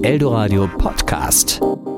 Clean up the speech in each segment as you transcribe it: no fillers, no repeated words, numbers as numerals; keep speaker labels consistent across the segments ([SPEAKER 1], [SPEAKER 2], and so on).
[SPEAKER 1] Eldoradio Podcast.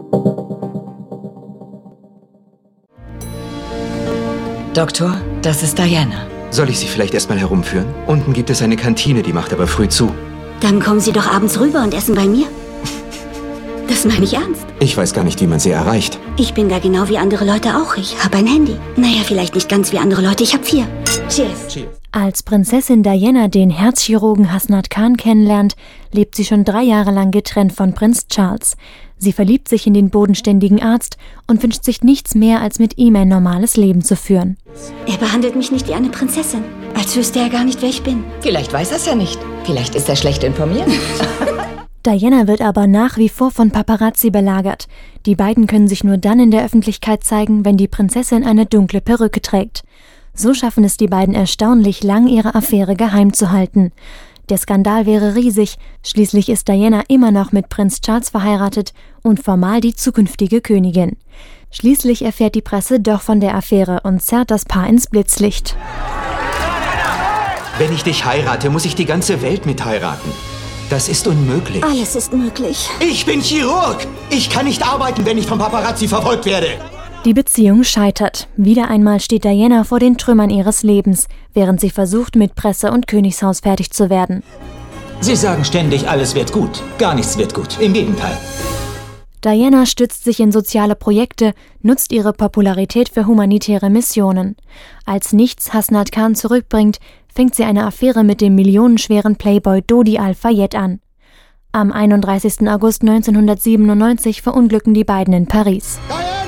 [SPEAKER 2] Doktor, das ist Diana.
[SPEAKER 3] Soll ich Sie vielleicht erstmal herumführen? Unten gibt es eine Kantine, die macht aber früh zu.
[SPEAKER 4] Dann kommen Sie doch abends rüber und essen bei mir. Das meine ich ernst.
[SPEAKER 3] Ich weiß gar nicht, wie man sie erreicht.
[SPEAKER 4] Ich bin da genau wie andere Leute auch. Ich habe ein Handy. Naja, vielleicht nicht ganz wie andere Leute. Ich habe 4. Cheers.
[SPEAKER 5] Als Prinzessin Diana den Herzchirurgen Hasnat Khan kennenlernt, lebt sie schon 3 Jahre lang getrennt von Prinz Charles. Sie verliebt sich in den bodenständigen Arzt und wünscht sich nichts mehr, als mit ihm ein normales Leben zu führen.
[SPEAKER 4] Er behandelt mich nicht wie eine Prinzessin. Als wüsste er gar nicht, wer ich bin.
[SPEAKER 2] Vielleicht weiß er es ja nicht. Vielleicht ist er schlecht informiert.
[SPEAKER 5] Diana wird aber nach wie vor von Paparazzi belagert. Die beiden können sich nur dann in der Öffentlichkeit zeigen, wenn die Prinzessin eine dunkle Perücke trägt. So schaffen es die beiden erstaunlich lang, ihre Affäre geheim zu halten. Der Skandal wäre riesig, schließlich ist Diana immer noch mit Prinz Charles verheiratet und formal die zukünftige Königin. Schließlich erfährt die Presse doch von der Affäre und zerrt das Paar ins Blitzlicht.
[SPEAKER 3] Wenn ich dich heirate, muss ich die ganze Welt mit heiraten. Das ist unmöglich.
[SPEAKER 4] Alles ist möglich.
[SPEAKER 3] Ich bin Chirurg! Ich kann nicht arbeiten, wenn ich vom Paparazzi verfolgt werde!
[SPEAKER 5] Die Beziehung scheitert. Wieder einmal steht Diana vor den Trümmern ihres Lebens, während sie versucht, mit Presse und Königshaus fertig zu werden.
[SPEAKER 6] Sie sagen ständig, alles wird gut. Gar nichts wird gut. Im Gegenteil.
[SPEAKER 5] Diana stützt sich in soziale Projekte, nutzt ihre Popularität für humanitäre Missionen. Als nichts Hasnat Khan zurückbringt, fängt sie eine Affäre mit dem millionenschweren Playboy Dodi Al-Fayed an. Am 31. August 1997 verunglücken die beiden in Paris.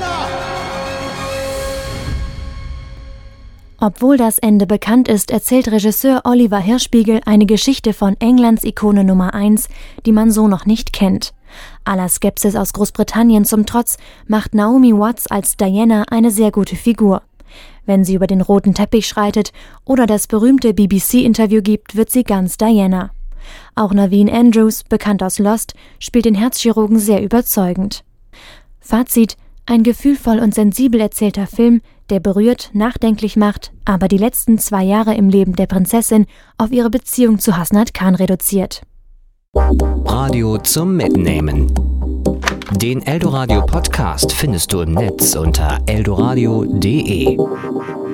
[SPEAKER 5] Obwohl das Ende bekannt ist, erzählt Regisseur Oliver Hirschbiegel eine Geschichte von Englands Ikone Nummer 1, die man so noch nicht kennt. Aller Skepsis aus Großbritannien zum Trotz macht Naomi Watts als Diana eine sehr gute Figur. Wenn sie über den roten Teppich schreitet oder das berühmte BBC-Interview gibt, wird sie ganz Diana. Auch Naveen Andrews, bekannt aus Lost, spielt den Herzchirurgen sehr überzeugend. Fazit: Ein gefühlvoll und sensibel erzählter Film, der berührt, nachdenklich macht, aber die letzten 2 Jahre im Leben der Prinzessin auf ihre Beziehung zu Hasnat Khan reduziert.
[SPEAKER 1] Radio zum Mitnehmen. Den Eldoradio Podcast findest du im Netz unter eldoradio.de.